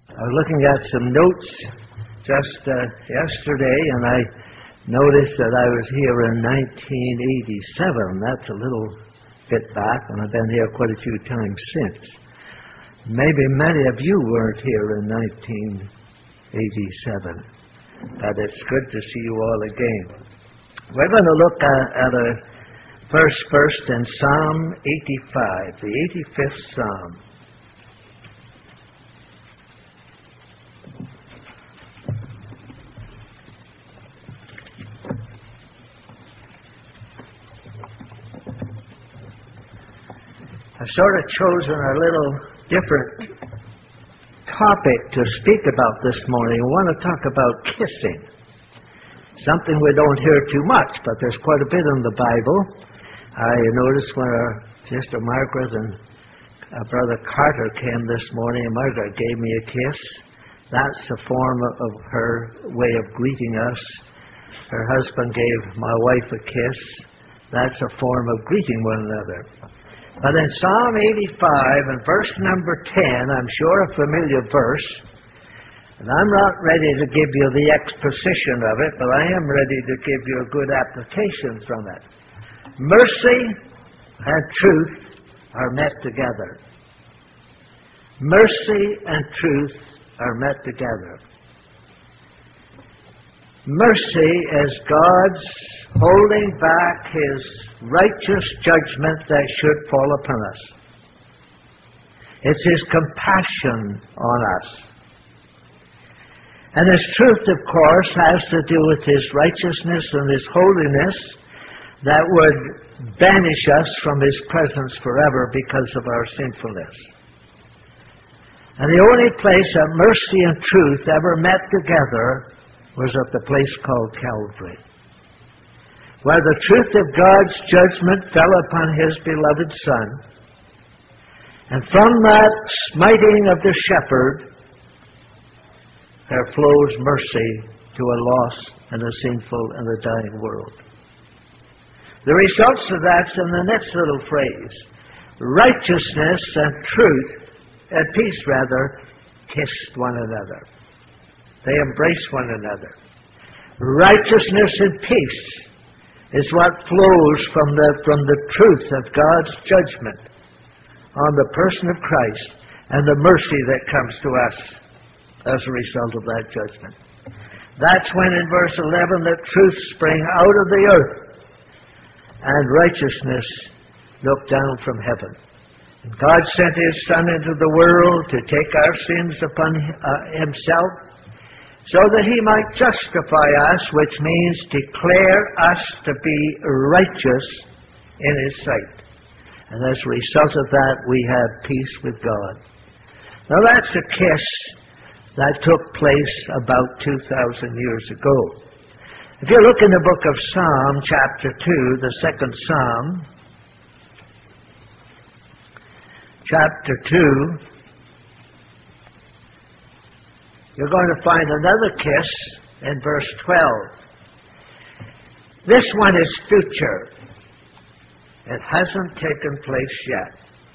I was looking at some notes just yesterday, and I noticed that I was here in 1987. That's a little bit back, and I've been here quite a few times since. Maybe many of you weren't here in 1987, but it's good to see you all again. We're going to look at a verse first in Psalm 85, the 85th Psalm. I've sort of chosen a little different topic to speak about this morning. I want to talk about kissing. Something we don't hear too much, but there's quite a bit in the Bible. I noticed when our Sister Margaret and Brother Carter came this morning, and Margaret gave me a kiss. That's a form of her way of greeting us. Her husband gave my wife a kiss. That's a form of greeting one another. But in Psalm 85 and verse number 10, I'm sure a familiar verse, and I'm not ready to give you the exposition of it, but I am ready to give you a good application from it. Mercy and truth are met together. Mercy and truth are met together. Mercy is God's holding back His righteous judgment that should fall upon us. It's His compassion on us. And His truth, of course, has to do with His righteousness and His holiness that would banish us from His presence forever because of our sinfulness. And the only place that mercy and truth ever met together was at the place called Calvary, where the truth of God's judgment fell upon His beloved Son. And from that smiting of the shepherd, there flows mercy to a lost and a sinful and a dying world. The results of that's in the next little phrase. Righteousness and truth, and peace rather, kissed one another. They embrace one another. Righteousness and peace is what flows from the truth of God's judgment on the person of Christ and the mercy that comes to us as a result of that judgment. That's when in verse 11 that truth sprang out of the earth and righteousness looked down from heaven. And God sent His Son into the world to take our sins upon Himself, so that He might justify us, which means declare us to be righteous in His sight. And as a result of that, we have peace with God. Now that's a kiss that took place about 2,000 years ago. If you look in the book of Psalm, chapter 2, the second Psalm, chapter 2, you're going to find another kiss in verse 12. This one is future. It hasn't taken place yet.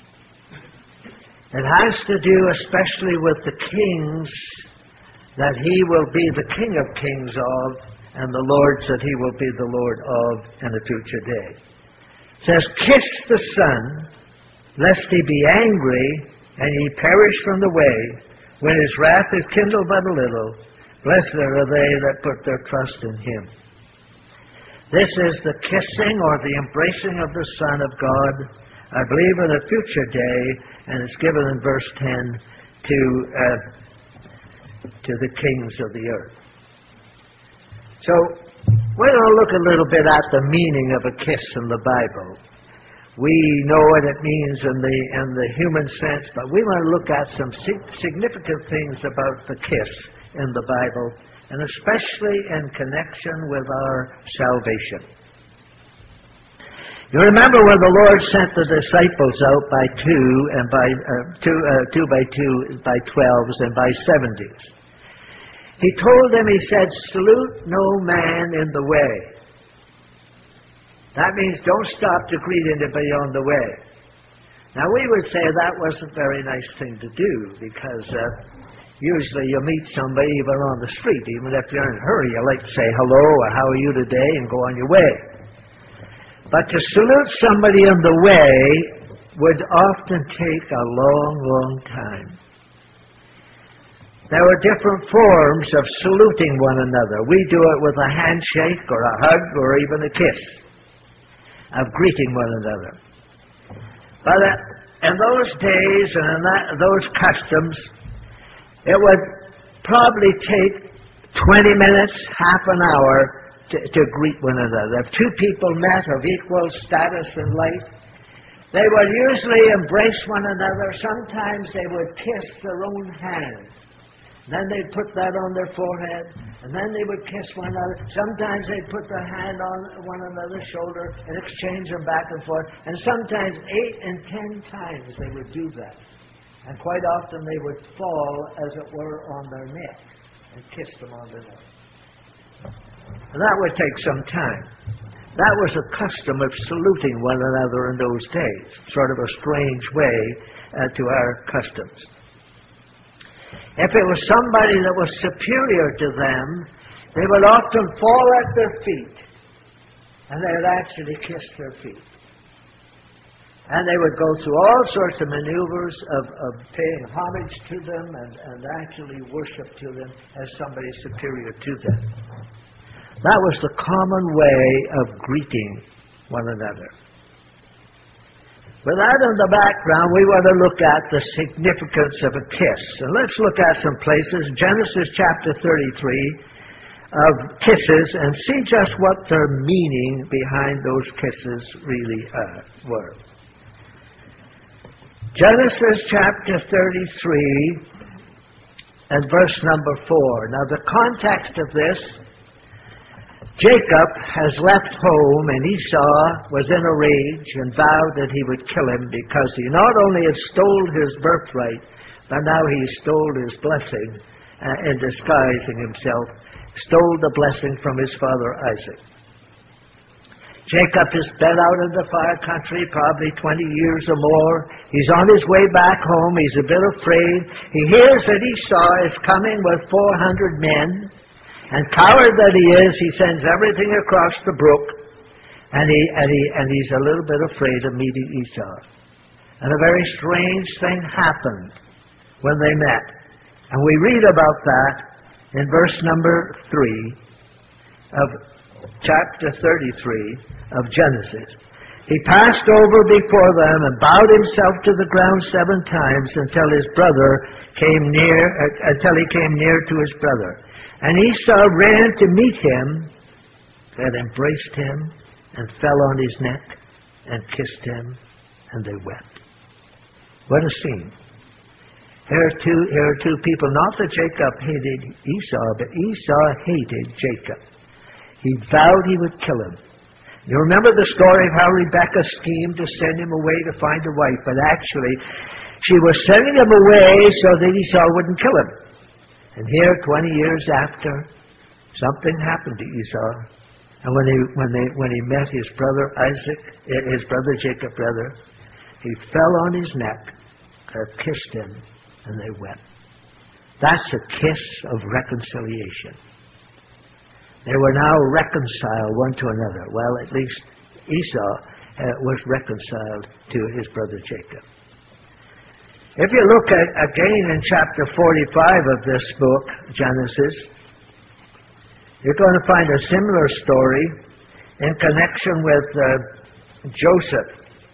It has to do especially with the kings that He will be the King of kings of, and the lords that He will be the Lord of in a future day. It says, kiss the Son, lest He be angry, and ye perish from the way, when His wrath is kindled but a little. Blessed are they that put their trust in Him. This is the kissing or the embracing of the Son of God, I believe, in a future day, and it's given in verse 10 to the kings of the earth. So, we're going to look a little bit at the meaning of a kiss in the Bible. We know what it means in the human sense, but we want to look at some significant things about the kiss in the Bible, and especially in connection with our salvation. You remember when the Lord sent the disciples out by by 12s and by 70s. He told them, He said, salute no man in the way. That means don't stop to greet anybody on the way. Now we would say that wasn't a very nice thing to do because Usually you meet somebody even on the street. Even if you're in a hurry, you like to say hello or how are you today and go on your way. But to salute somebody on the way would often take a long, long time. There were different forms of saluting one another. We do it with a handshake or a hug or even a kiss, of greeting one another. But in those days and in those customs, it would probably take 20 minutes, half an hour to greet one another. If two people met of equal status in life, they would usually embrace one another. Sometimes they would kiss their own hand. Then they'd put that on their forehead, and then they would kiss one another. Sometimes they'd put their hand on one another's shoulder and exchange them back and forth. And sometimes 8 and 10 times they would do that. And quite often they would fall, as it were, on their neck and kiss them on their neck. And that would take some time. That was a custom of saluting one another in those days, sort of a strange way to our customs. If it was somebody that was superior to them, they would often fall at their feet, and they would actually kiss their feet. And they would go through all sorts of maneuvers of paying homage to them and actually worship to them as somebody superior to them. That was the common way of greeting one another. With that in the background, we want to look at the significance of a kiss. And let's look at some places. Genesis chapter 33 of kisses and see just what their meaning behind those kisses really were. Genesis chapter 33 and verse number 4. Now the context of this, Jacob has left home, and Esau was in a rage and vowed that he would kill him because he not only had stole his birthright, but now he stole his blessing in disguising himself, stole the blessing from his father Isaac. Jacob has been out in the far country probably 20 years or more. He's on his way back home. He's a bit afraid. He hears that Esau is coming with 400 men. And coward that he is, he sends everything across the brook, and he's a little bit afraid of meeting Esau. And a very strange thing happened when they met. And we read about that in verse number 3 of chapter 33 of Genesis. He passed over before them and bowed himself to the ground 7 times until he came near to his brother. And Esau ran to meet him, and embraced him, and fell on his neck, and kissed him, and they wept. What a scene. Here are two people. Not that Jacob hated Esau, but Esau hated Jacob. He vowed he would kill him. You remember the story of how Rebekah schemed to send him away to find a wife, but actually she was sending him away so that Esau wouldn't kill him. And here, 20 years after, something happened to Esau. And when he met his brother Isaac, his brother Jacob, he fell on his neck, kissed him, and they wept. That's a kiss of reconciliation. They were now reconciled one to another. Well, at least Esau was reconciled to his brother Jacob. If you look again in chapter 45 of this book, Genesis, you're going to find a similar story in connection with Joseph.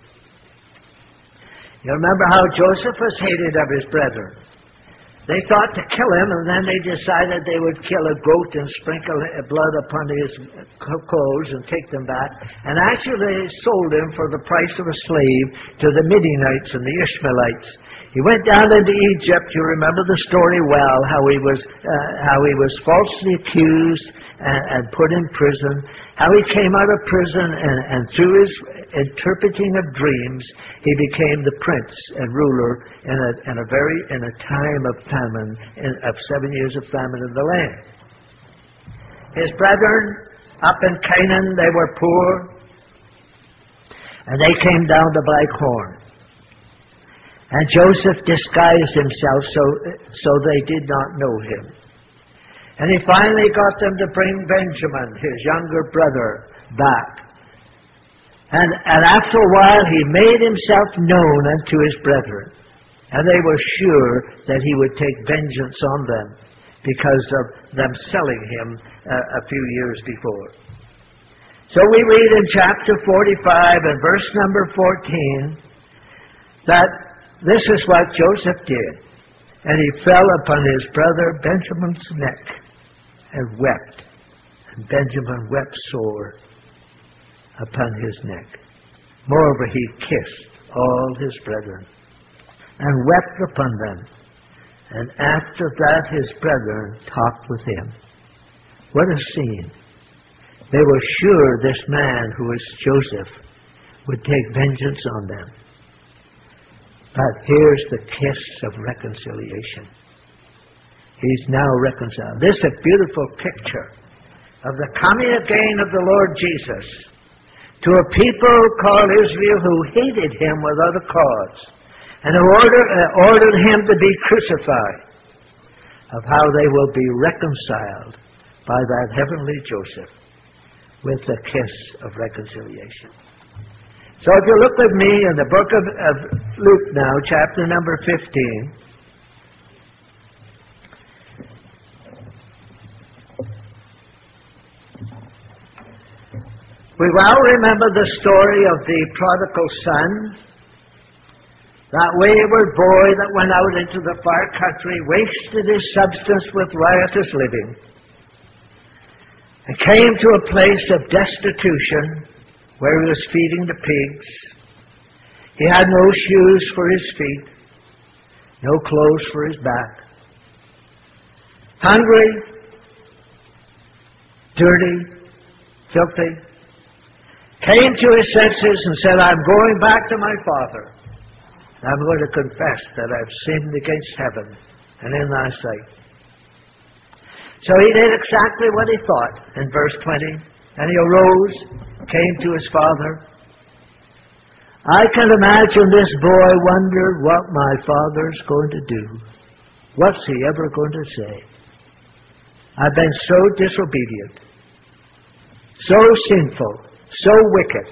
You remember how Joseph was hated of his brethren. They thought to kill him, and then they decided they would kill a goat and sprinkle blood upon his clothes and take them back. And actually they sold him for the price of a slave to the Midianites and the Ishmaelites. He went down into Egypt. You remember the story well, how he was falsely accused and put in prison, how he came out of prison and through his interpreting of dreams, he became the prince and ruler in a time of famine, of 7 years of famine in the land. His brethren up in Canaan, they were poor, and they came down to buy corn. And Joseph disguised himself so they did not know him. And he finally got them to bring Benjamin, his younger brother, back. And after a while he made himself known unto his brethren. And they were sure that he would take vengeance on them because of them selling him a few years before. So we read in chapter 45 and verse number 14 that this is what Joseph did. And he fell upon his brother Benjamin's neck and wept. And Benjamin wept sore upon his neck. Moreover, he kissed all his brethren and wept upon them. And after that his brethren talked with him. What a scene. They were sure this man, who was Joseph, would take vengeance on them. But here's the kiss of reconciliation. He's now reconciled. This is a beautiful picture of the coming again of the Lord Jesus to a people called Israel who hated him without a cause and who ordered him to be crucified, of how they will be reconciled by that heavenly Joseph with the kiss of reconciliation. So if you look with me in the book of Luke now, chapter number 15. We well remember the story of the prodigal son, that wayward boy that went out into the far country, wasted his substance with riotous living, and came to a place of destitution where he was feeding the pigs. He had no shoes for his feet, no clothes for his back. Hungry, dirty, filthy. Came to his senses and said, I'm going back to my father. I'm going to confess that I've sinned against heaven and in thy sight. So he did exactly what he thought in verse 20. And he arose, came to his father. I can imagine this boy wondered what my father's going to do. What's he ever going to say? I've been so disobedient, so sinful, so wicked.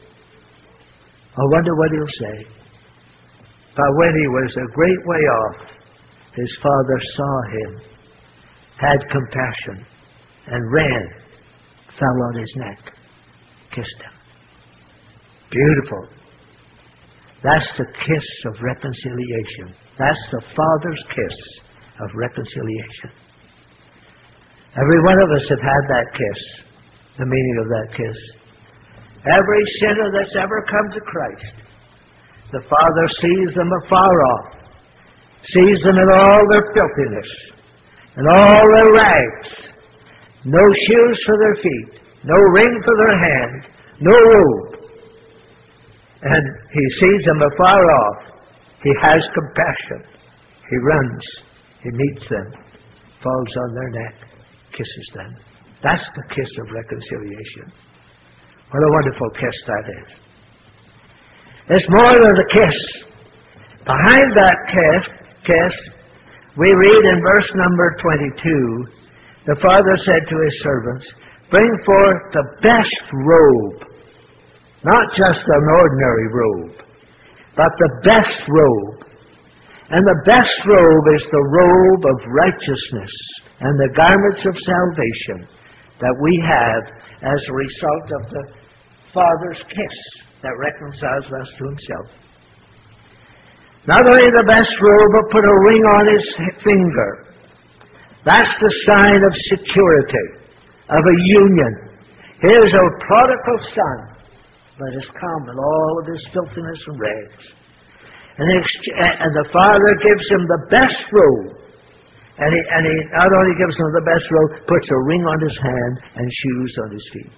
I wonder what he'll say. But when he was a great way off, his father saw him, had compassion, and ran, fell on his neck, kissed him. Beautiful. That's the kiss of reconciliation. That's the Father's kiss of reconciliation. Every one of us have had that kiss, the meaning of that kiss. Every sinner that's ever come to Christ, the Father sees them afar off, sees them in all their filthiness, in all their rags, no shoes for their feet, no ring for their hand, no robe. And he sees them afar off. He has compassion. He runs. He meets them, falls on their neck, kisses them. That's the kiss of reconciliation. What a wonderful kiss that is. It's more than a kiss. Behind that kiss, we read in verse number 22, the father said to his servants, bring forth the best robe. Not just an ordinary robe, but the best robe. And the best robe is the robe of righteousness and the garments of salvation that we have as a result of the Father's kiss that reconciles us to himself. Not only the best robe, but put a ring on his finger. That's the sign of security, of a union. Here's a prodigal son that has come in all of his filthiness and rags. And the Father gives him the best robe. And he not only gives him the best robe, puts a ring on his hand and shoes on his feet.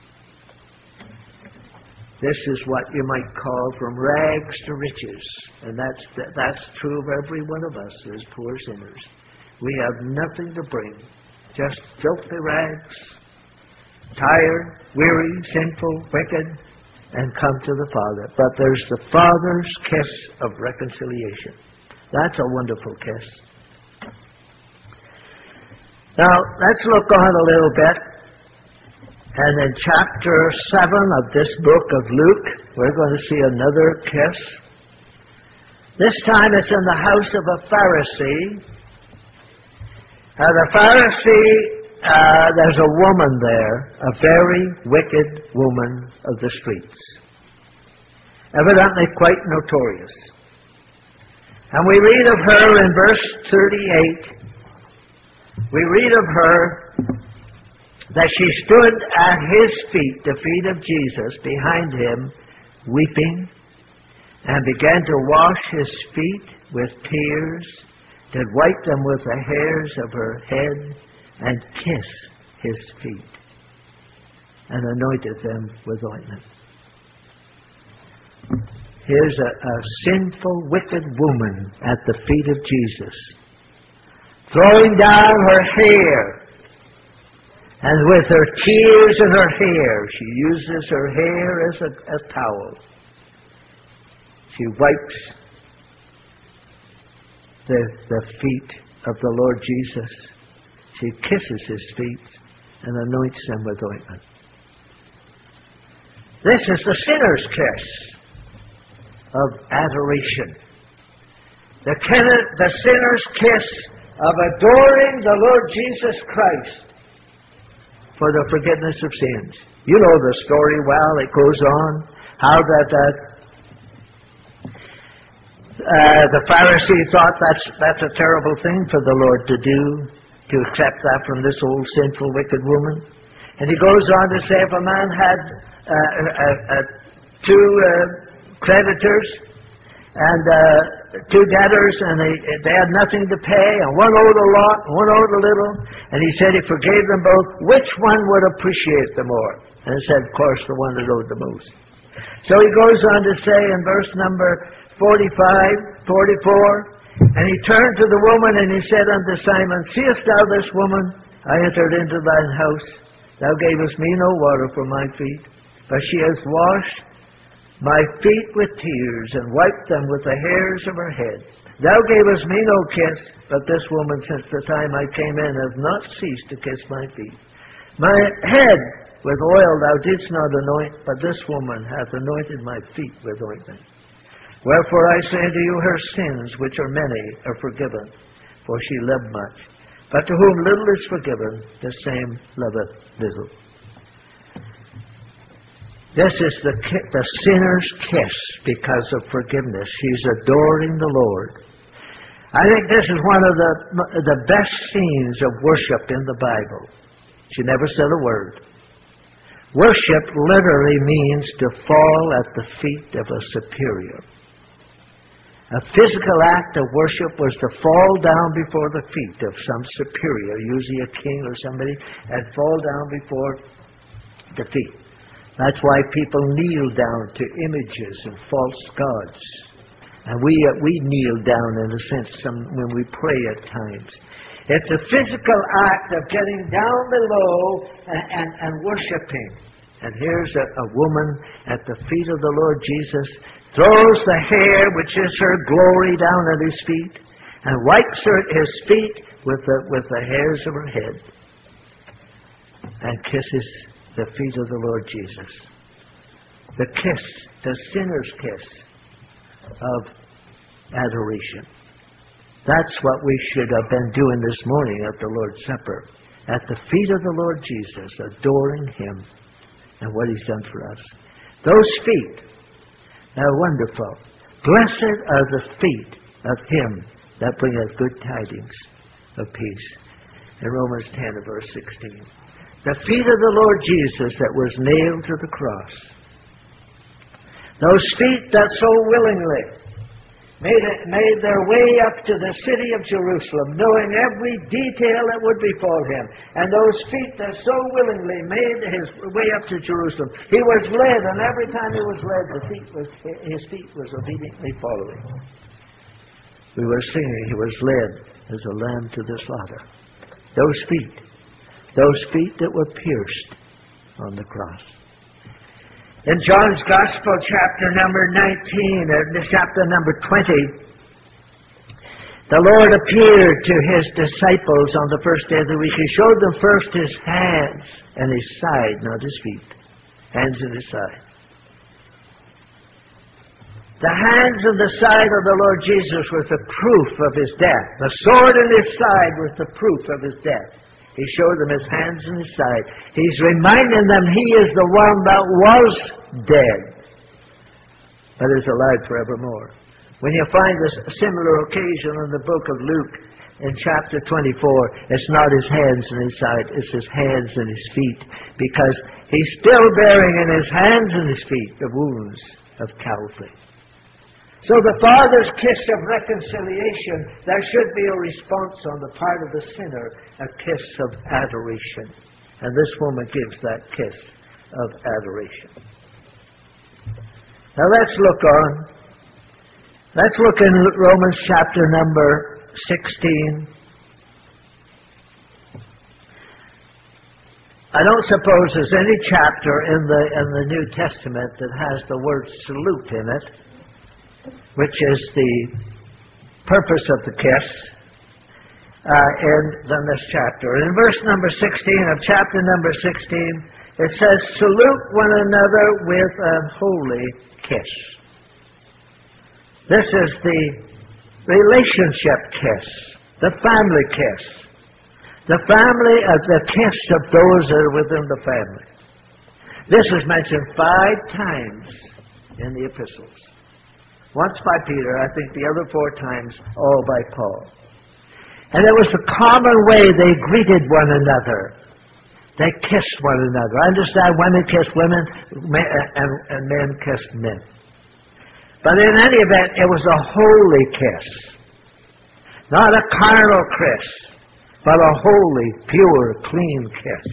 This is what you might call from rags to riches. And that's true of every one of us as poor sinners. We have nothing to bring. Just filthy rags, tired, weary, sinful, wicked, and come to the Father. But there's the Father's kiss of reconciliation. That's a wonderful kiss. Now, let's look on a little bit. And in chapter 7 of this book of Luke, we're going to see another kiss. This time it's in the house of a Pharisee. The Pharisee, there's a woman there, a very wicked woman of the streets. Evidently quite notorious. And we read of her in verse 38. We read of her that she stood at his feet, the feet of Jesus, behind him, weeping, and began to wash his feet with tears, did wipe them with the hairs of her head, and kiss his feet, and anointed them with ointment. Here's a sinful, wicked woman at the feet of Jesus, throwing down her hair, and with her tears in her hair, she uses her hair as a towel. She wipes the feet of the Lord Jesus. She kisses his feet and anoints them with ointment. This is the sinner's kiss of adoration. The sinner's kiss of adoring the Lord Jesus Christ for the forgiveness of sins. You know the story well. It goes on how the Pharisee thought that's a terrible thing for the Lord to do, to accept that from this old sinful wicked woman. And he goes on to say, if a man had two creditors and two debtors, and they had nothing to pay, and one owed a lot, and one owed a little, and he said he forgave them both, which one would appreciate the more? And he said, of course, the one that owed the most. So he goes on to say in verse number 45, 44, and he turned to the woman and he said unto Simon, seest thou this woman? I entered into thine house. Thou gavest me no water for my feet, but she has washed my feet with tears and wiped them with the hairs of her head. Thou gavest me no kiss, but this woman since the time I came in hath not ceased to kiss my feet. My head with oil thou didst not anoint, but this woman hath anointed my feet with ointment. Wherefore I say unto you, her sins, which are many, are forgiven, for she loved much. But to whom little is forgiven, the same loveth little. This is the sinner's kiss because of forgiveness. She's adoring the Lord. I think this is one of the best scenes of worship in the Bible. She never said a word. Worship literally means to fall at the feet of a superior. A physical act of worship was to fall down before the feet of some superior, usually a king or somebody, and fall down before the feet. That's why people kneel down to images and false gods. And we kneel down, in a sense, when we pray at times. It's a physical act of getting down below and worshiping. And here's a woman at the feet of the Lord Jesus, throws the hair, which is her glory, down at his feet, and wipes his feet with the hairs of her head, and kisses the feet of the Lord Jesus. The kiss, the sinner's kiss of adoration. That's what we should have been doing this morning at the Lord's Supper. At the feet of the Lord Jesus, adoring him and what he's done for us. Those feet are wonderful. Blessed are the feet of him that bringeth good tidings of peace. In Romans 10 and verse 16. The feet of the Lord Jesus that was nailed to the cross. Those feet that so willingly made their way up to the city of Jerusalem, knowing every detail that would befall him. And those feet that so willingly made his way up to Jerusalem. He was led, and every time he was led, his feet was obediently following. We were singing, he was led as a lamb to the slaughter. Those feet that were pierced on the cross. In John's Gospel, chapter number 19, chapter number 20, the Lord appeared to His disciples on the first day of the week. He showed them first His hands and His side, not His feet. Hands and His side. The hands and the side of the Lord Jesus was the proof of His death. The sword in His side was the proof of His death. He showed them His hands and His side. He's reminding them He is the one that was dead, but is alive forevermore. When you find a similar occasion in the book of Luke, in chapter 24, it's not His hands and His side, it's His hands and His feet, because He's still bearing in His hands and His feet the wounds of Calvary. So the Father's kiss of reconciliation, there should be a response on the part of the sinner, a kiss of adoration. And this woman gives that kiss of adoration. Now let's look on. Let's look in Romans chapter number 16. I don't suppose there's any chapter in the New Testament that has the word salute in it, which is the purpose of the kiss, in this chapter. In verse number 16 of chapter number 16, it says, "Salute one another with a holy kiss." This is the relationship kiss, the family kiss, the kiss of those that are within the family. This is mentioned 5 times in the epistles. Once by Peter, I think the other 4 times, all by Paul. And it was the common way they greeted one another. They kissed one another. I understand women kiss women and men kiss men. But in any event, it was a holy kiss. Not a carnal kiss, but a holy, pure, clean kiss.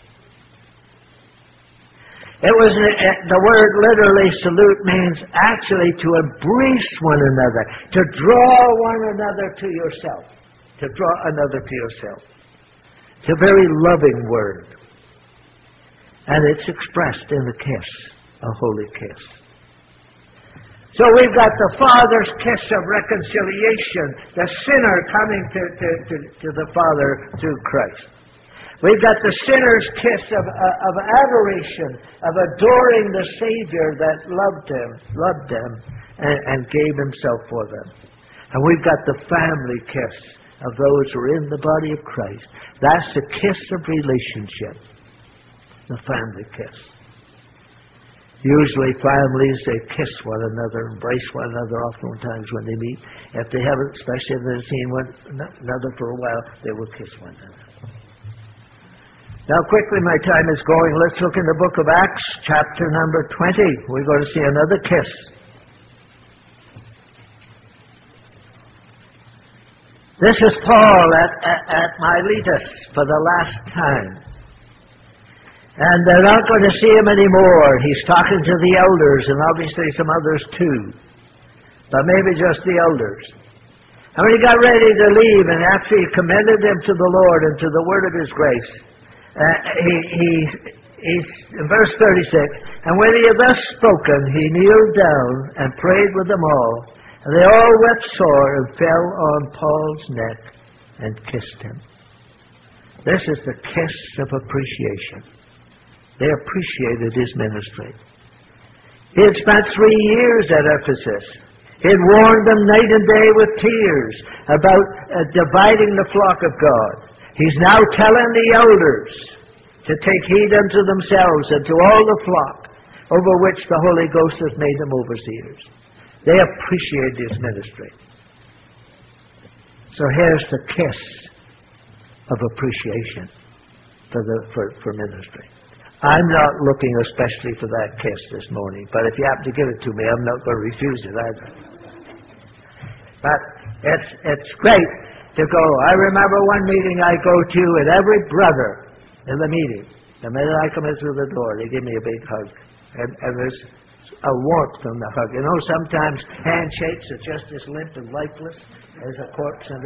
It was the word literally salute means actually to embrace one another, to draw one another to yourself, to draw another to yourself. It's a very loving word. And it's expressed in the kiss, a holy kiss. So we've got the Father's kiss of reconciliation, the sinner coming to the Father through Christ. We've got the sinner's kiss of adoration, of adoring the Savior that loved them, and gave Himself for them. And we've got the family kiss of those who are in the body of Christ. That's the kiss of relationship, the family kiss. Usually families, they kiss one another, embrace one another oftentimes when they meet. If they haven't, especially if they've seen one another for a while, they will kiss one another. Now quickly, my time is going. Let's look in the book of Acts, chapter number 20. We're going to see another kiss. This is Paul at Miletus for the last time. And they're not going to see him anymore. He's talking to the elders, and obviously some others too. But maybe just the elders. And when he got ready to leave, and after he commended them to the Lord and to the word of His grace, he's in verse 36, "And when he had thus spoken, he kneeled down and prayed with them all. And they all wept sore and fell on Paul's neck and kissed him." This is the kiss of appreciation. They appreciated his ministry. He had spent 3 years at Ephesus. He had warned them night and day with tears about dividing the flock of God. He's now telling the elders to take heed unto themselves and to all the flock over which the Holy Ghost has made them overseers. They appreciate his ministry. So here's the kiss of appreciation for ministry. I'm not looking especially for that kiss this morning, but if you happen to give it to me, I'm not going to refuse it either. But it's great to go. I remember one meeting I go to, and every brother in the meeting, the minute I come in through the door, they give me a big hug. And there's a warmth in the hug. You know, sometimes handshakes are just as limp and lifeless as a corpse in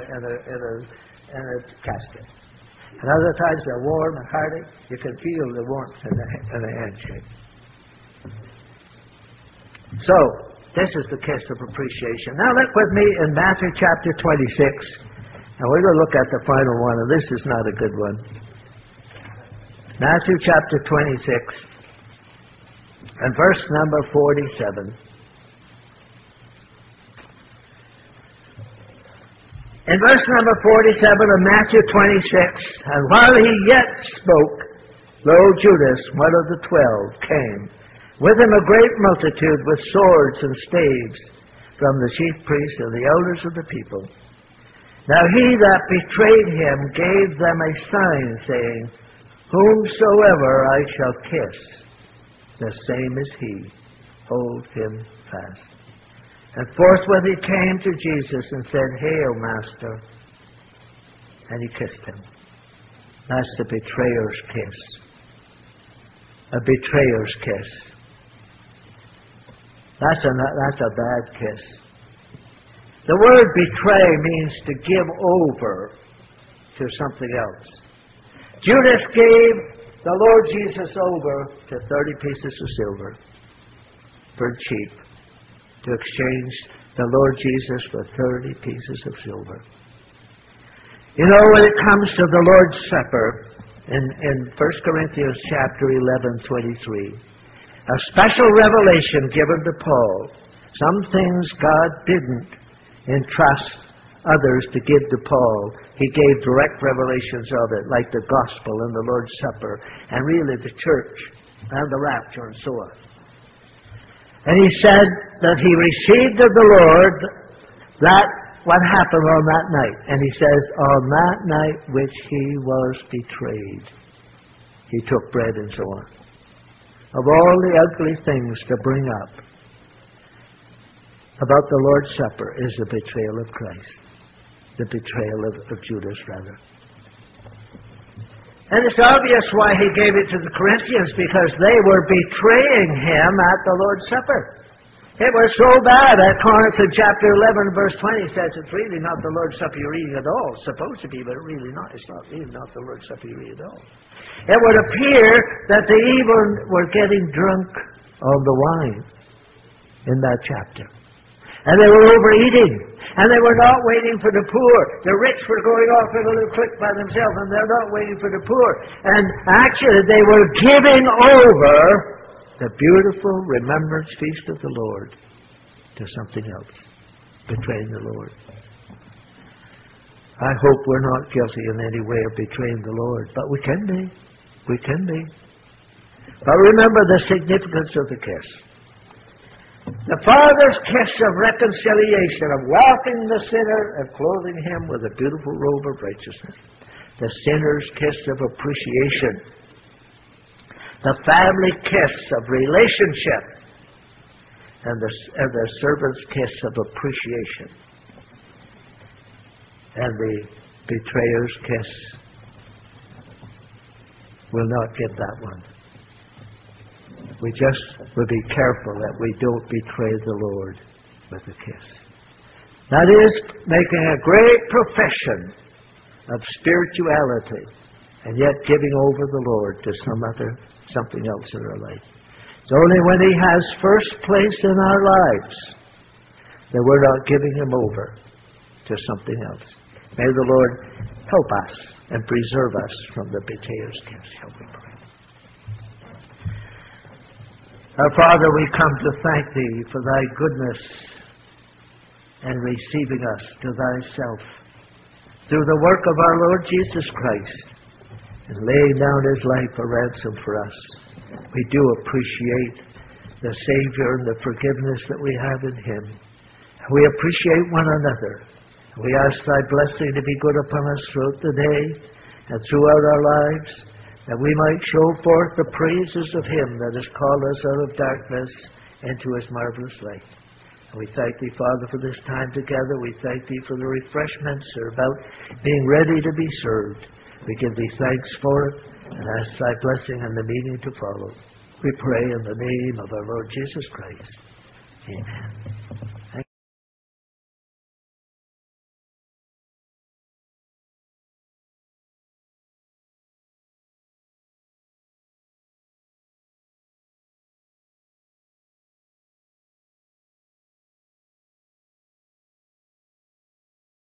a casket. And other times they're warm and hearty. You can feel the warmth in the handshake. So, this is the kiss of appreciation. Now look with me in Matthew chapter 26. And we're going to look at the final one, and this is not a good one. Matthew chapter 26 and verse number 47. In verse number 47 of Matthew 26, and while he yet spoke, lo, Judas, one of the 12, came, with him a great multitude with swords and staves from the chief priests and the elders of the people. Now he that betrayed him gave them a sign, saying, Whomsoever I shall kiss, the same is he. Hold him fast. And forthwith he came to Jesus and said, Hail, Master. And he kissed him. That's the betrayer's kiss. A betrayer's kiss. That's a bad kiss. The word betray means to give over to something else. Judas gave the Lord Jesus over to 30 pieces of silver for cheap, to exchange the Lord Jesus for 30 pieces of silver. You know, when it comes to the Lord's Supper, in 1 Corinthians chapter 11:23, a special revelation given to Paul. Some things God didn't entrust others to give to Paul. He gave direct revelations of it, like the gospel and the Lord's Supper, and really the church and the rapture and so on. And he said that he received of the Lord that what happened on that night. And he says, on that night which he was betrayed, he took bread and so on. Of all the ugly things to bring up about the Lord's Supper is the betrayal of Christ. The betrayal of Judas, rather. And it's obvious why he gave it to the Corinthians, because they were betraying him at the Lord's Supper. It was so bad that Corinthians chapter 11 verse 20 says it's really not the Lord's Supper you're eating at all. It's supposed to be, but really not. It's not really not the Lord's Supper you're eating at all. It would appear that they even were getting drunk on the wine in that chapter. And they were overeating. And they were not waiting for the poor. The rich were going off in a little clique by themselves, and they're not waiting for the poor. And actually, they were giving over the beautiful remembrance feast of the Lord to something else, betraying the Lord. I hope we're not guilty in any way of betraying the Lord, but we can be. We can be. But remember the significance of the kiss. The Father's kiss of reconciliation, of welcoming the sinner and clothing him with a beautiful robe of righteousness. The sinner's kiss of appreciation. The family kiss of relationship. And the servant's kiss of appreciation. And the betrayer's kiss will not get that one. We just will be careful that we don't betray the Lord with a kiss. That is making a great profession of spirituality and yet giving over the Lord to something else in our life. It's only when He has first place in our lives that we're not giving Him over to something else. May the Lord help us and preserve us from the betrayer's kiss. Shall we pray? Our Father, we come to thank Thee for Thy goodness and receiving us to Thyself through the work of our Lord Jesus Christ and laying down His life a ransom for us. We do appreciate the Savior and the forgiveness that we have in Him. We appreciate one another. We ask Thy blessing to be good upon us throughout the day and throughout our lives, that we might show forth the praises of Him that has called us out of darkness into His marvelous light. And we thank Thee, Father, for this time together. We thank Thee for the refreshments that are about being ready to be served. We give Thee thanks for it and ask Thy blessing on the meeting to follow. We pray in the name of our Lord Jesus Christ. Amen.